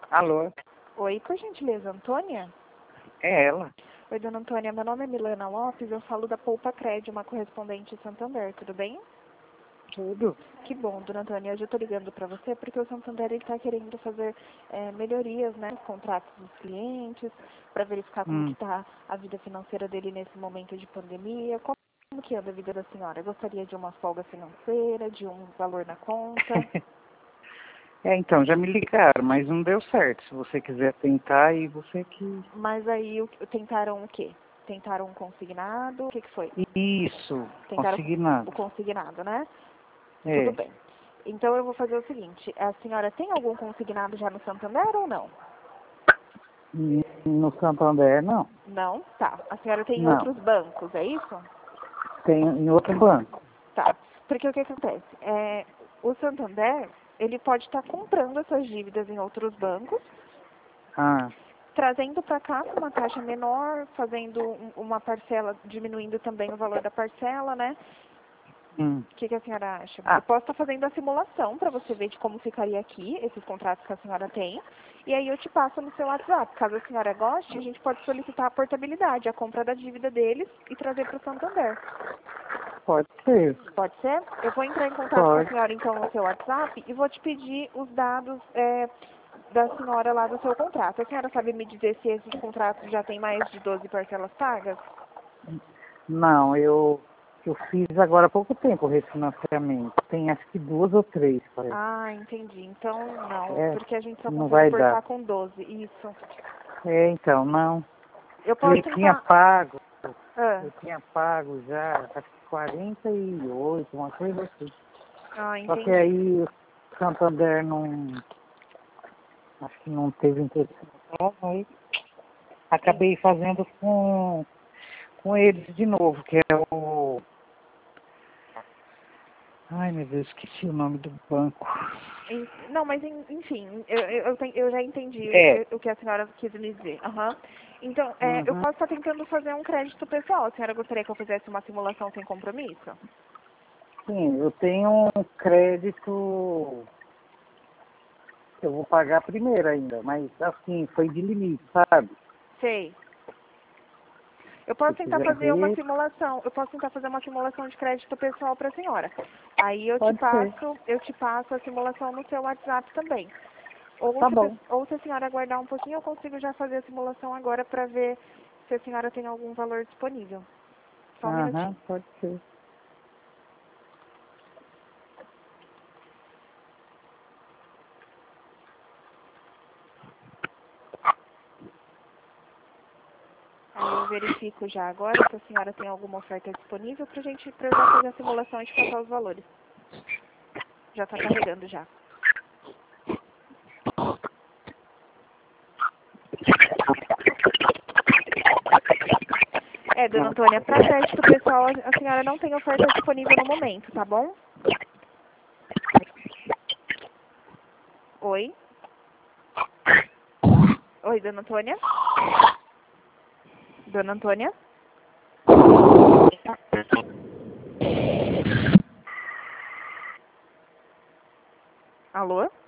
Alô? Oi, por gentileza, Antônia? É ela. Oi, dona Antônia, meu nome é Milena Lopes, eu falo da Poupa Cred, uma correspondente de Santander, tudo bem? Tudo? Que bom, dona Antônia, hoje eu estou ligando para você porque o Santander está querendo fazer melhorias, né, nos contratos dos clientes, para verificar como que está a vida financeira dele nesse momento de pandemia. Como que anda a vida da senhora? Gostaria de uma folga financeira, de um valor na conta? Então, já me ligaram, mas não deu certo. Se você quiser tentar, aí você que... Mas aí tentaram o quê? Tentaram um consignado? O que foi? Isso, Tentaram consignado. o consignado, né? Tudo É. bem. Então eu vou fazer o seguinte, a senhora tem algum consignado já no Santander ou não? No Santander, não. Não? Tá. A senhora tem Não. outros bancos, é isso? Tem em outro banco. Tá. Porque o que acontece? O Santander, ele pode estar comprando essas dívidas em outros bancos, Ah, trazendo para cá com uma taxa menor, fazendo uma parcela, diminuindo também o valor da parcela, né? O que a senhora acha? Eu posso estar fazendo a simulação para você ver de como ficaria aqui esses contratos que a senhora tem. E aí eu te passo no seu WhatsApp. Caso a senhora goste, a gente pode solicitar a portabilidade, a compra da dívida deles e trazer para o Santander. pode ser. Pode ser? Eu vou entrar em contato com a Pode. senhora então no seu WhatsApp e vou te pedir os dados da senhora lá do seu contrato. A senhora sabe me dizer se esses contratos já têm mais de 12 parcelas pagas? Não, eu fiz agora há pouco tempo o refinanciamento. Tem acho que 2 ou 3, parece. Ah, entendi. Então não, porque a gente só Não consegue vai portar dar. com 12. Isso. Então, não. Eu posso Eu tinha tentar. pago. Ah, Eu tinha pago já, acho que 48, uma coisa assim. Só que entendi. aí o Santander não, acho que não teve interesse no caso, aí acabei fazendo com eles de novo, que é o... Ai, meu Deus, esqueci o nome do banco. Não, mas enfim, eu já entendi o que a senhora quis me dizer. Aham. Então, eu Uhum. posso estar tentando fazer um crédito pessoal. A senhora gostaria que eu fizesse uma simulação sem compromisso? Sim, eu tenho um crédito que eu vou pagar primeiro ainda, mas assim, foi de limite, sabe? Sei. Eu posso Se tentar quiser fazer uma ver, simulação. Eu posso tentar fazer uma simulação de crédito pessoal para a senhora. Aí pode ser. eu te passo a simulação no seu WhatsApp também. Ou Tá se, bom. ou se a senhora aguardar um pouquinho, eu consigo já fazer a simulação agora para ver se a senhora tem algum valor disponível. Só um Aham, minutinho. pode ser. Aí eu verifico já agora se a senhora tem alguma oferta disponível para eu já fazer a simulação e te passar os valores. Já está carregando já. Dona Antônia, para crédito pessoal, a senhora não tem oferta disponível no momento, tá bom? Oi? Oi, Dona Antônia? Dona Antônia? Alô?